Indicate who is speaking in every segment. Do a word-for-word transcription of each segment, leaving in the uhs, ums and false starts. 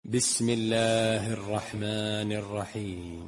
Speaker 1: بسم الله الرحمن الرحيم.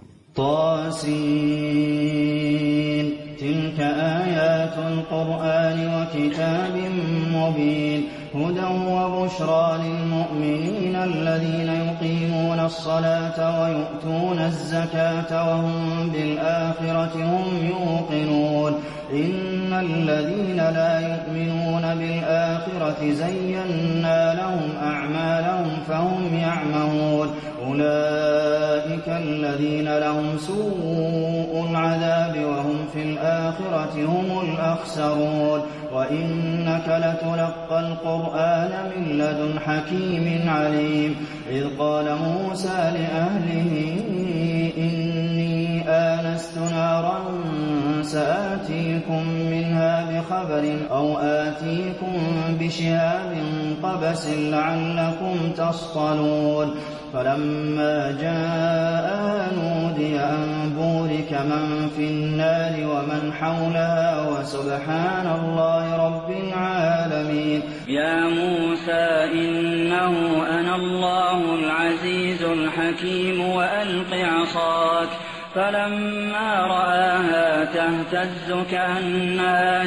Speaker 2: طاسين. تلك آيات القرآن وكتاب مبين هدى وبشرى للمؤمنين الذين يقيمون الصلاة ويؤتون الزكاة وهم بالآخرة هم يوقنون إن الذين لا يؤمنون بالآخرة زينا لهم أعمالهم فهم يعمهون أولئك الذين لهم سوء العذاب وهم في الآخرة هم الأخسرون وإنك لتلقى القرآن من لدن حكيم عليم إذ قال موسى لأهله إني آنست نارا سآتيكم منها بخبر أو آتيكم بشهاب قبس لعلكم تصطلون فلما جاء نودي أن بورك من في النار ومن حولها وسبحان الله رب العالمين.
Speaker 3: يا موسى إنه أنا الله العزيز الحكيم وألق عصاك فلما رآها تهتز كأنها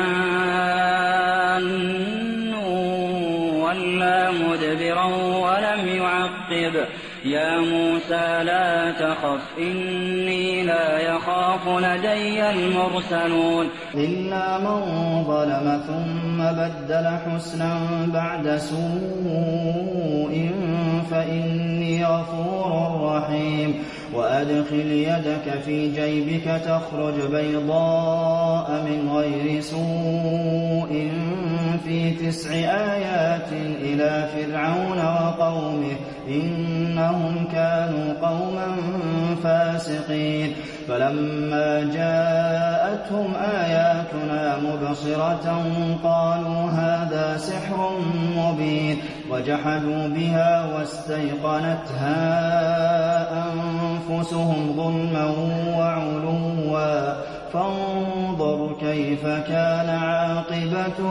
Speaker 3: جان ولا مدبرا ولم يعقب يا موسى لا تخف إني لا يخاف لدي المرسلون
Speaker 2: إلا من ظلم ثم بدل حسنا بعد سوء فإني غفور رحيم وأدخل يدك في جيبك تخرج بيضاء من غير سوء في تسع آيات إلى فرعون وقومه إنهم كانوا قوما فاسقين فلما جاءتهم آياتنا مبصرة قالوا هذا سحر مبين وجحدوا بها واستيقنتها أنفسهم ظلما وعلوا فانظر كيف كان عاقبة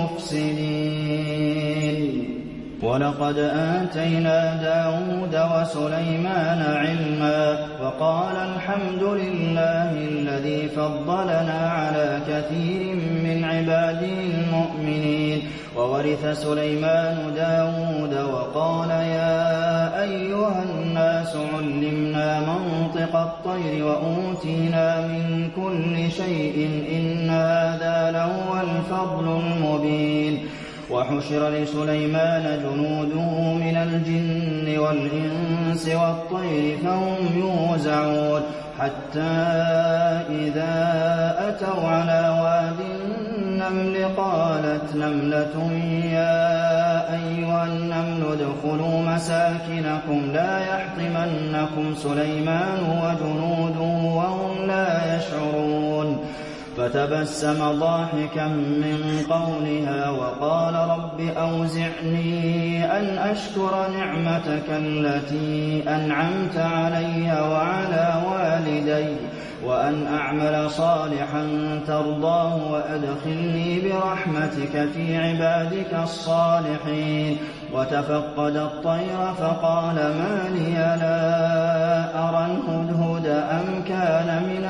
Speaker 2: المفسدين. ولقد آتينا داود وسليمان علما وقال الحمد لله الذي فضلنا على كثير من عباده المؤمنين وورث سليمان داود وقال يا أيها الناس علمنا منطق الطير وأوتينا من كل شيء إن هذا لهو الفضل المبين. وحشر لسليمان جنوده من الجن والإنس والطير فهم يوزعون حتى إذا أتوا على واد النمل قالت نملة يا أيها النمل ادخلوا مساكنكم لا يحطمنكم سليمان وجنوده وهم لا يشعرون فتبسم ضاحكا من قولها وقال رب أوزعني أن أشكر نعمتك التي أنعمت علي وعلى والدي وأن أعمل صالحا ترضاه وأدخلني برحمتك في عبادك الصالحين. وتفقد الطير فقال ما لي لا أرى الهدهد أم كان من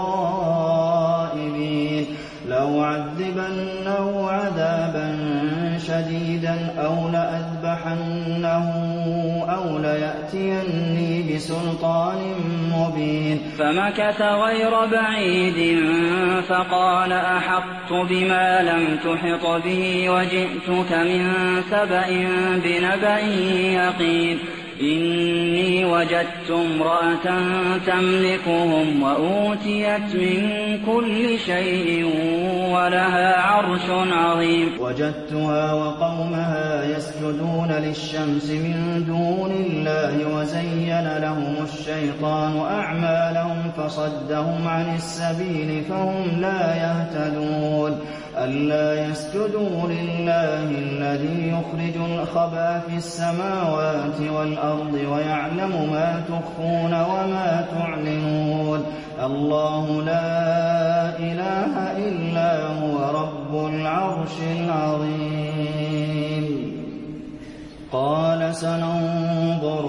Speaker 2: الغائبين لأعذبنه عذابا شديدا أو لأذبحنه أو ليأتيني بسلطان مبين.
Speaker 3: فمكث غير بعيد فقال أحطت بما لم تحط به وجئتك من سبأ بنبأ يقين إني وجدت امرأة تملكهم وأوتيت من كل شيء ولها عرش عظيم.
Speaker 2: وجدتها وقومها يسجدون للشمس من دون الله وزين لهم الشيطان أعمالهم فصدهم عن السبيل فهم لا يهتدون ألا يسجدوا لله الذي يخرج الخبأ في السماوات والأرض ويعلم ما تخفون وما تعلنون الله لا إله إلا هو رب العرش العظيم. قال سننظر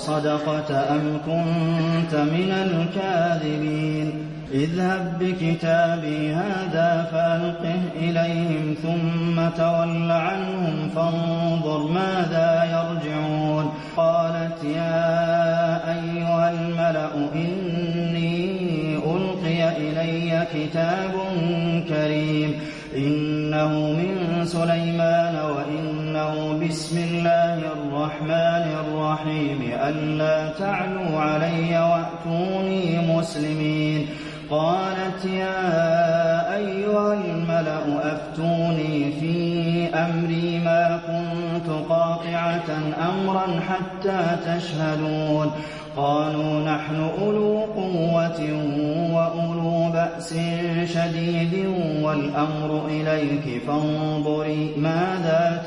Speaker 2: أصدقت أم كنت من الكاذبين اذهب بكتابي هذا فألقه إليهم ثم تول عنهم فانظر ماذا يرجعون قالت يا أيها الملأ إني ألقي إلي كتاب كريم إنه من سليمان وإنه بسم الله الرحمن الرحيم ألا تعلوا علي وأتوني مسلمين قالت يا أيها الملأ أفتوني في أمري ما كنت قاطعة أمرا حتى تشهدون قالوا نحن أولو قوة وأولو بأس شديد والأمر إليك فانظري ماذا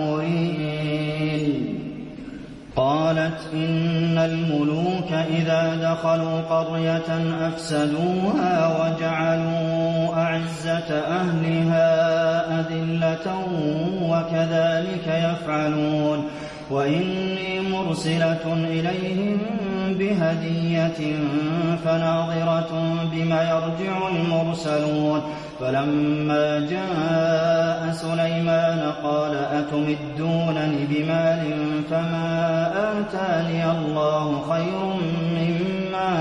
Speaker 2: تأمرين قالت إن الملوك إذا دخلوا قرية أفسدوها وجعلوا أعزة أهلها أذلة وكذلك يفعلون وإني مرسلة إليهم بهدية فناظرة بما يرجع المرسلون فلما جاء سليمان قال أتمدونني بمال فما آتاني الله خير مما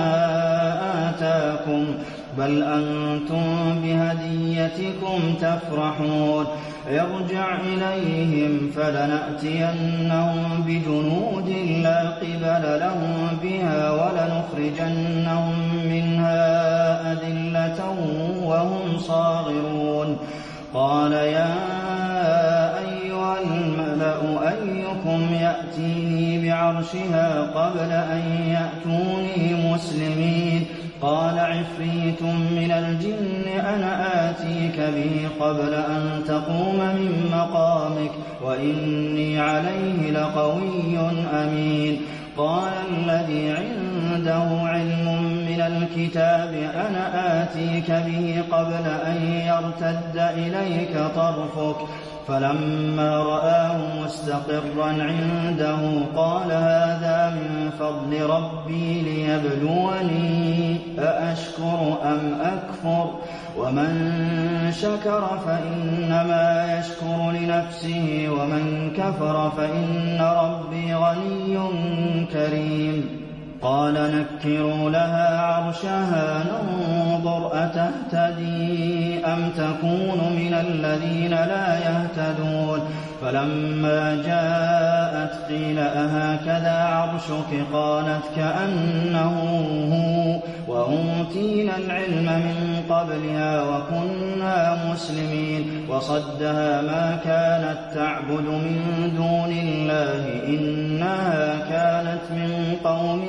Speaker 2: آتاكم بل أنتم بهديتكم تفرحون ارجع إليهم فلنأتينهم بجنود لا قبل لهم بها ولنخرجنهم منها أذلة وهم صاغرون قال يا أيها الملأ أيكم يأتيني بعرشها قبل أن يأتوني مسلمين قال عفريت من الجن أنا آتيك به قبل أن تقوم من مقامك وإني عليه لقوي أمين قال الذي عنده علم من الكتاب أنا آتيك به قبل أن يرتد إليك طرفك فلما رآه مستقرا عنده قال هذا من فضل ربي ليبلوني أأشكر أم أكفر ومن شكر فإنما يشكر لنفسه ومن كفر فإن ربي غني كريم قال نكروا لها عرشها ننظر أتهتدي أم تكون من الذين لا يهتدون فلما جاءت قيل أهكذا عرشك قالت كأنه هو وأوتينا العلم من قبلها وكنا مسلمين وصدها ما كانت تعبد من دون الله إنها كانت من قوم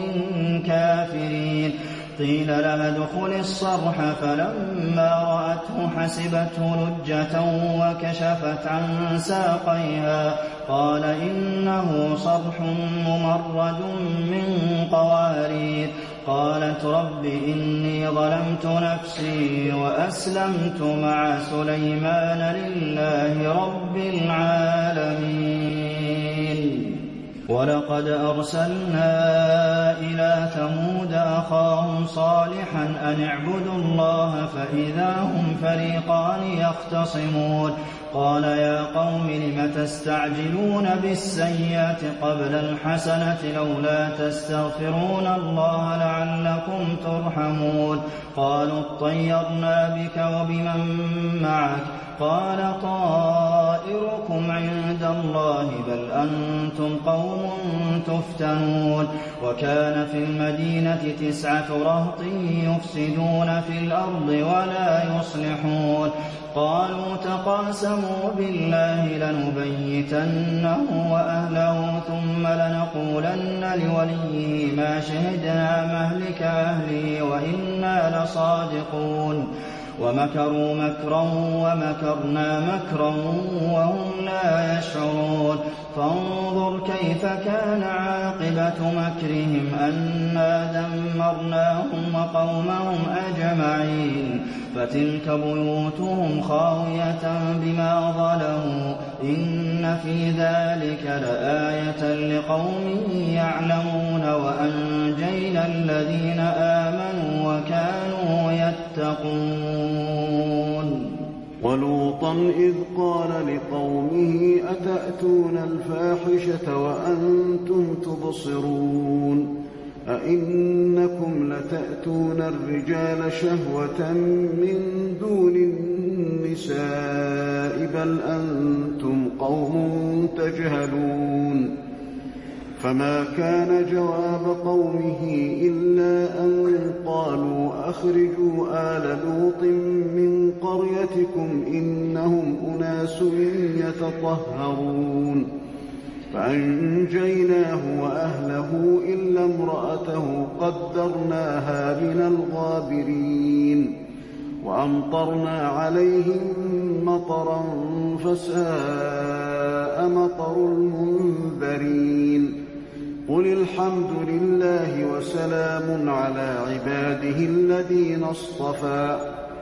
Speaker 2: كافرين قيل لها ادخل الصرح فلما رأته حسبته لجة وكشفت عن ساقيها قال إنه صرح ممرد من قوارير قالت رب إني ظلمت نفسي وأسلمت مع سليمان لله رب العالمين ولقد أرسلنا إلى ثمود أخاهم صالحا أن اعبدوا الله فإذا هم فريقان يختصمون قال يا قوم لم تستعجلون بالسيئات قبل الحسنة لولا تستغفرون الله لعلكم ترحمون قالوا اطيرنا بك وبمن معك قال طائركم عند الله بل أنتم قوم تفتنون وكان في المدينة تسعة رهط يفسدون في الأرض ولا يصلحون قالوا تقاسموا بالله لنبيتنه وأهله ثم لنقولن لوليه ما شهدنا مهلك أهله وإنا لصادقون ومكروا مكرا ومكرنا مكرا وهم لا يشعرون فانظر كيف كان عاقبة مكرهم أنا دمرناهم وقومهم أجمعين فتلك بيوتهم خاوية بما ظلموا إن في ذلك لآية لقوم يعلمون وَأَنجَيْنَا الَّذِينَ آمَنُوا وَكَانُوا يَتَّقُونَ
Speaker 4: وَلُوطًا إِذْ قَالَ لِقَوْمِهِ أَتَأْتُونَ الْفَاحِشَةَ وَأَنتُمْ تُبْصِرُونَ أَئِنَّكُمْ لَتَأْتُونَ الرِّجَالَ شَهْوَةً مِّن دُونِ النِّسَاءِ بَلْ أَنتُمْ قَوْمٌ تَجْهَلُونَ فَمَا كَانَ جَوَابَ قَوْمِهِ إِلَّا أَن قَالُوا أَخْرِجُوا آلَ لُوطٍ مِّن قَرْيَتِكُمْ إِنَّهُمْ أُنَاسٌ يَتَطَهَّرُونَ فَأَنجَيْنَاهُ وَأَهْلَهُ إِلَّا امْرَأَتَهُ قَدَّرْنَاهَا مِنَ الْغَابِرِينَ وَأَمْطَرْنَا عَلَيْهِم مَّطَرًا فَسَاءَ مَطَرُ الْمُنذَرِينَ قُلِ الْحَمْدُ لِلَّهِ وَسَلَامٌ عَلَىٰ عِبَادِهِ الَّذِينَ اصْطَفَىٰ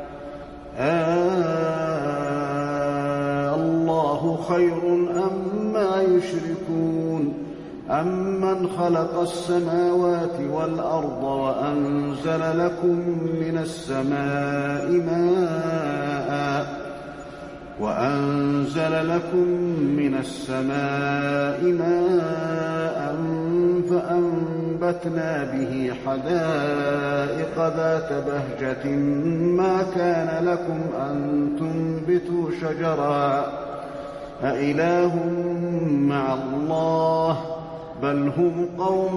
Speaker 4: آللَّهُ خَيْرٌ أَمَّا يُشْرِكُونَ أَمَّنْ خَلَقَ السَّمَاوَاتِ وَالْأَرْضَ وَأَنزَلَ لَكُم مِّنَ السَّمَاءِ مَاءً وَأَنزَلَ لَكُم مِّنَ السَّمَاءِ مَاءً فَأَنبَتْنَا بِهِ حَدَائِقَ ذَاتَ بَهْجَةٍ مَّا كَانَ لَكُمْ أَن تُنبِتُوا شَجَرَهَا أَإِلَٰهٌ مَّعَ اللَّهِ بَلْ هُمْ قَوْمٌ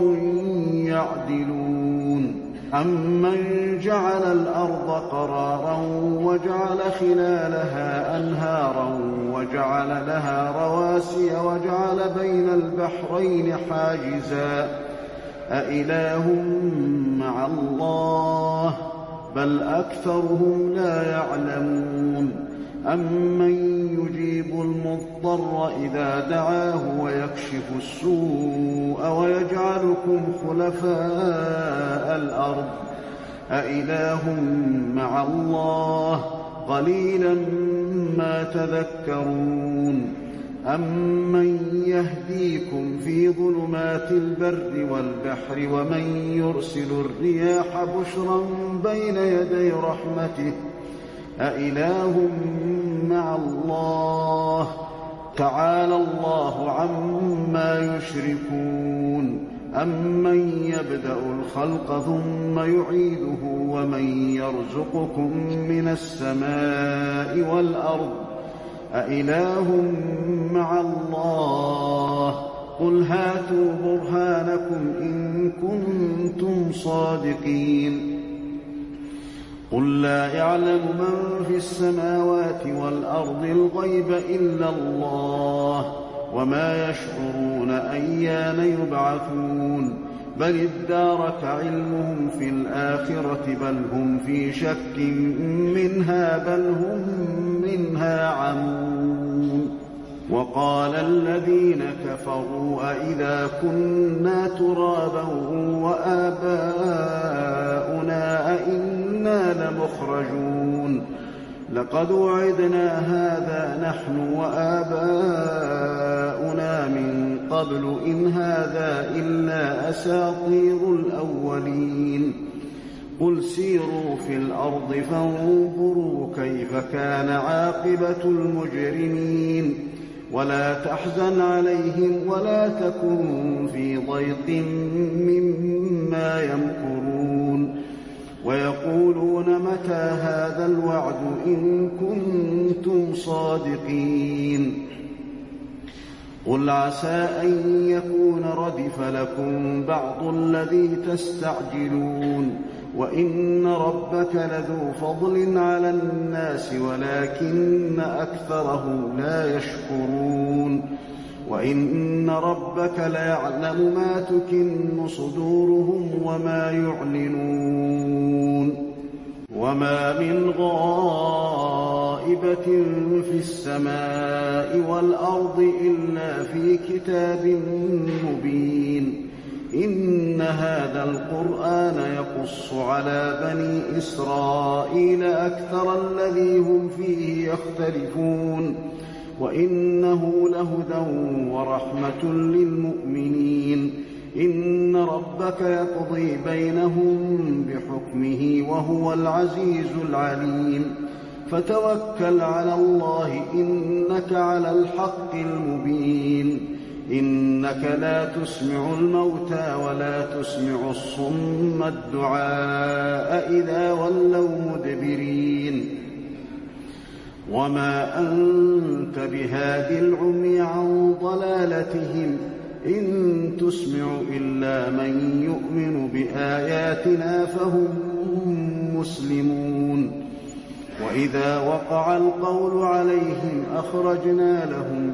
Speaker 4: يَعْدِلُونَ أَمَّن جَعَلَ الْأَرْضَ قَرَارًا وَجَعَلَ خِلَالَهَا أَنْهَارًا وَجَعَلَ لَهَا رَوَاسِيَ وَجَعَلَ بَيْنَ الْبَحْرَيْنِ حَاجِزًا أَإِلَٰهٌ مَّعَ اللَّهِ بَلْ أَكْثَرُهُمْ لَا يَعْلَمُونَ أَمَّن يُجِيبُ الْمُضْطَرَّ إِذَا دَعَاهُ وَيَكْشِفُ السُّوءَ وَيَجْعَلُكُمْ خُلَفَاءَ الْأَرْضِ أَإِلَٰهٌ مَّعَ اللَّهِ قَلِيلًا مَّا تَذَكَّرُونَ أَمَّن يَهْدِيكُمْ فِي ظُلُمَاتِ الْبَرِّ وَالْبَحْرِ وَمَن يُرْسِلُ الرِّيَاحَ بُشْرًا بَيْنَ يَدَيْ رَحْمَتِهِ أَإِلَٰهٌ مَّعَ اللَّهِ تَعَالَى اللَّهُ عَمَّا يُشْرِكُونَ أَمَّن يَبْدَأُ الْخَلْقَ ثُمَّ يُعِيدُهُ وَمَن يَرْزُقُكُم مِّنَ السَّمَاءِ وَالْأَرْضِ أَإِلَٰهٌ مَّعَ اللَّهِ قُلْ هَاتُوا بُرْهَانَكُمْ إِن كُنتُمْ صَادِقِينَ قُل لَّا يَعْلَمُ مَن فِي السَّمَاوَاتِ وَالْأَرْضِ الْغَيْبَ إِلَّا اللَّهُ وَمَا يَشْعُرُونَ أَيَّانَ يُبْعَثُونَ بَلِ ادَّارَكَ عِلْمُهُمْ فِي الْآخِرَةِ بَلْ هُمْ فِي شَكٍّ مِّنْهَا بَلْ هُم مِّنْهَا عَمُونَ وَقَالَ الَّذِينَ كَفَرُوا أَإِذَا كُنَّا تُرَابًا وَآبَاؤُنَا أَإِنَّا لَمُخْرَجُونَ لَقَدْ وُعِدْنَا هَٰذَا نَحْنُ وَآبَاؤُنَا مِن قَبْلُ إِنْ هَٰذَا إِلَّا أَسَاطِيرُ الْأَوَّلِينَ قُلْ سِيرُوا فِي الْأَرْضِ فَانظُرُوا كَيْفَ كَانَ عَاقِبَةُ الْمُجْرِمِينَ وَلَا تَحْزَنْ عَلَيْهِمْ وَلَا تَكُن فِي ضَيْقٍ مِّمَّا يَمْكُرُونَ وَيَقُولُونَ مَتَىٰ هَٰذَا الْوَعْدُ إِن كُنتُمْ صَادِقِينَ قُلْ عَسَىٰ أَن يَكُونَ رَدِفَ لَكُم بَعْضُ الَّذِي تَسْتَعْجِلُونَ وَإِنَّ رَبَّكَ لَذُو فَضْلٍ عَلَى النَّاسِ وَلَٰكِنَّ أَكْثَرَهُمْ لَا يَشْكُرُونَ وَإِنَّ رَبَّكَ لَيَعْلَمُ مَا تُكِنُّ صُدُورُهُمْ وَمَا يُعْلِنُونَ وَمَا مِنْ غَائِبَةٍ فِي السَّمَاءِ وَالْأَرْضِ إِلَّا فِي كِتَابٍ مُّبِينٍ إِنَّ هَٰذَا الْقُرْآنَ يَقُصُّ عَلَىٰ بَنِي إِسْرَائِيلَ أَكْثَرَ الَّذِي هُمْ فِيهِ يَخْتَلِفُونَ وَإِنَّهُ لَهُدًى وَرَحْمَةٌ لِّلْمُؤْمِنِينَ إن ربك يقضي بينهم بحكمه وهو العزيز العليم فتوكل على الله إنك على الحق المبين إنك لا تسمع الموتى ولا تسمع الصم الدعاء إذا ولوا مدبرين وما أنت بهادي العمي عن ضلالتهم إن تسمع إلا من يؤمن بآياتنا فهم مسلمون وإذا وقع القول عليهم أخرجنا لهم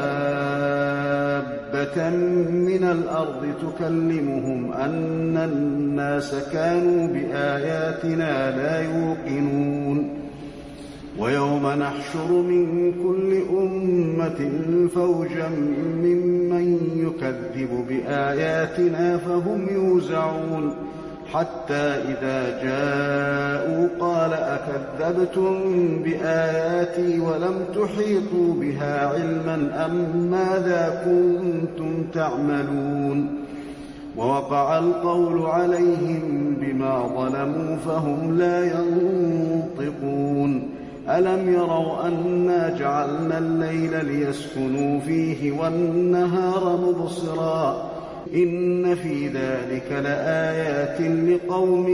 Speaker 4: دابة من الأرض تكلمهم أن الناس كانوا بآياتنا لا يوقنون ويوم نحشر من كل أمة فوجا ممن يكذب بآياتنا فهم يوزعون حتى إذا جاءوا قال أكذبتم بآياتي ولم تحيطوا بها علما أم ماذا كنتم تعملون ووقع القول عليهم بما ظلموا فهم لا ينطقون ألم يروا أنا جعلنا الليل ليسكنوا فيه والنهار مبصرا إن في ذلك لآيات لقوم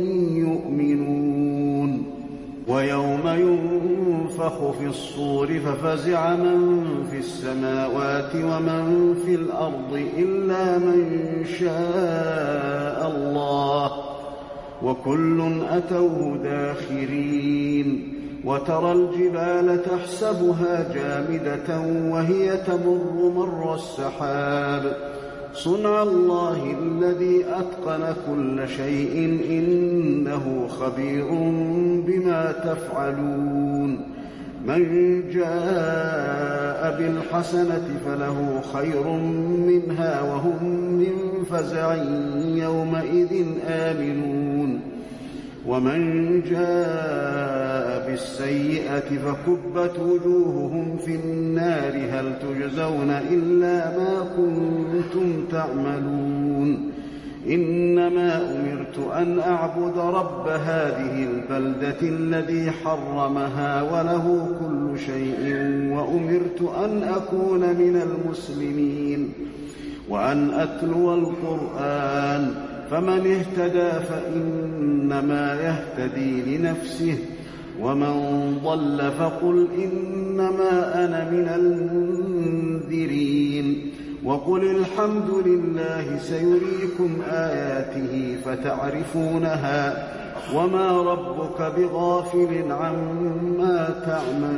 Speaker 4: يؤمنون ويوم ينفخ في الصور ففزع من في السماوات ومن في الأرض إلا من شاء الله وكل أتوه داخرين وترى الجبال تحسبها جامدة وهي تمر مر السحاب صنع الله الذي أتقن كل شيء إنه خبير بما تفعلون من جاء بالحسنة فله خير منها وهم من فزع يومئذ آمنون ومن جاء بالسيئة فكبت وجوههم في النار هل تجزون إلا ما كنتم تعملون إنما أمرت أن أعبد رب هذه البلدة الذي حرمها وله كل شيء وأمرت أن أكون من المسلمين وأن أتلو القرآن فمن اهتدى فإنما يهتدي لنفسه ومن ضل فقل إنما أنا من المنذرين وقل الحمد لله سيريكم آياته فتعرفونها وما ربك بغافل عما تعملون